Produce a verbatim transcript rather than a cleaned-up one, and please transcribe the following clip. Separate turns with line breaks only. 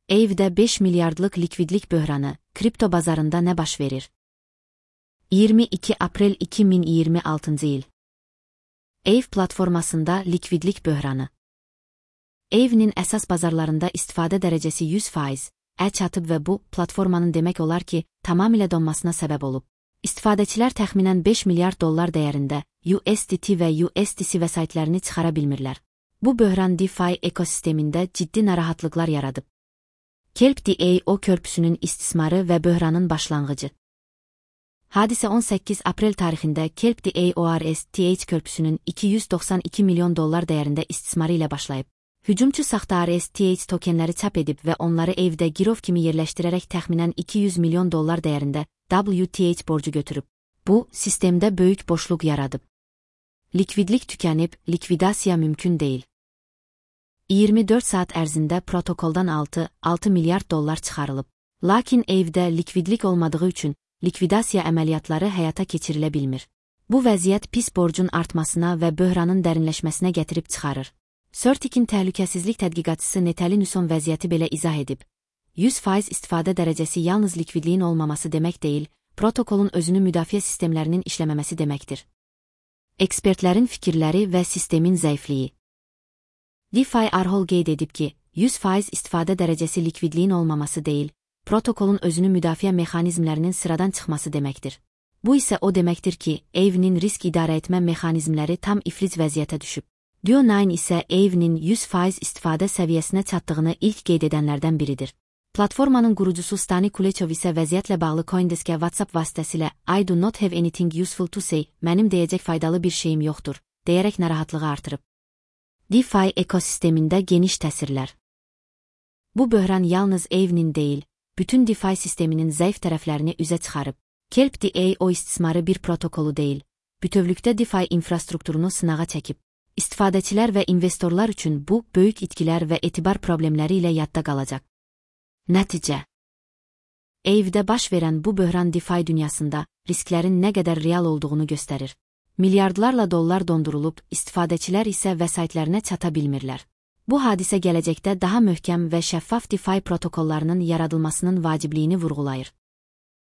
Aave beş milyardlık likvidlik böhranı, kripto bazarında ne baş verir? iyirmi iki April iki min iyirmi altıncı yıl. Aave platformasında likvidlik böhranı. Aave'nin əsas bazarlarında istifadə dərəcəsi yüz faiz ə çatıb və bu, platformanın demək olar ki, tamamilə donmasına səbəb olub. İstifadəçilər təxminən beş milyard dollar dəyərində U S D T və U S D C vəsaitlərini çıxara bilmirlər. Bu böhran DeFi ekosistemində ciddi narahatlıqlar yaradıb. Kelp D A O körpüsünün istismarı və böhranın başlanğıcı. Hadisə on səkkiz Aprel tarixində Kelp D A O R S T H körpüsünün iki yüz doxsan iki milyon dollar dəyərində istismarı ilə başlayıb. Hücumçu saxta R S T H tokenləri çap edib və onları evdə girov kimi yerləşdirərək təxminən iki yüz milyon dollar dəyərində W T H borcu götürüb. Bu, sistemdə böyük boşluq yaradıb. Likvidlik tükənib, likvidasiya mümkün deyil. iyirmi dörd saat ərzində protokoldan altı milyard dollar çıxarılıb. Lakin Aave'də likvidlik olmadığı üçün, likvidasiya əməliyyatları həyata keçirilə bilmir. Bu vəziyyət pis borcun artmasına və böhranın dərinləşməsinə gətirib çıxarır. Certic'in təhlükəsizlik tədqiqatçısı Natalie Nusson vəziyyəti belə izah edib. yüz faiz istifadə dərəcəsi yalnız likvidliyin olmaması demək deyil, protokolun özünü müdafiə sistemlərinin işləməməsi deməkdir. Ekspertlərin fikirləri və sistemin zəifliyi. DeFi Arhol qeyd edib ki, yüz faiz istifadə dərəcəsi likvidliyin olmaması deyil, protokolun özünü müdafiə mexanizmlərinin sıradan çıxması deməkdir. Bu isə o deməkdir ki, Aave'nin risk idarə etmə mexanizmləri tam iflic vəziyyətə düşüb. Duo dokuz isə Aave'nin yüz faiz istifadə səviyyəsinə çatdığını ilk qeyd edənlərdən biridir. Platformanın qurucusu Stani Kulechov isə vəziyyətlə bağlı CoinDesk'ə WhatsApp vasitəsilə I do not have anything useful to say, mənim deyəcək faydalı bir şeyim yoxdur, deyərək narahatlığı artırıb. DeFi ekosistemində geniş təsirlər. Bu böhran yalnız Aave'nin deyil, bütün DeFi sisteminin zəif tərəflərini üzə çıxarıb. Kelp D A O istismarı bir protokolu deyil, bütövlükdə DeFi infrastrukturunu sınağa çəkib. İstifadəçilər və investorlar üçün bu, böyük itkilər və etibar problemləri ilə yadda qalacaq. Nəticə. Aave'də baş verən bu böhran DeFi dünyasında risklərin nə qədər real olduğunu göstərir. Milyardlarla dollar dondurulub, istifadəçilər isə vəsaitlərinə çata bilmirlər. Bu hadisə gələcəkdə daha möhkəm və şəffaf DeFi protokollarının yaradılmasının vacibliyini vurğulayır.